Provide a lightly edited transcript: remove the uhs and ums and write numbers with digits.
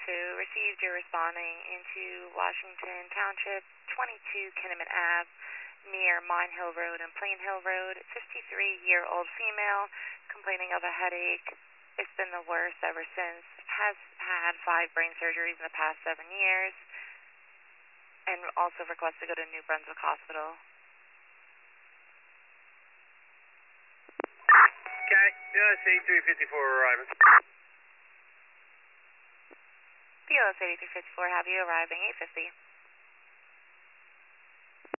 2, received you're responding into Washington Township, 22 Kinnaman Ave, near Mine Hill Road and Plain Hill Road. 53-year-old female, complaining of a headache. It's been the worst ever since. Has had 5 brain surgeries in the past 7 years. And also requests to go to New Brunswick Hospital. Okay, BLS 8354 arriving. BLS 8354, have you arriving 850.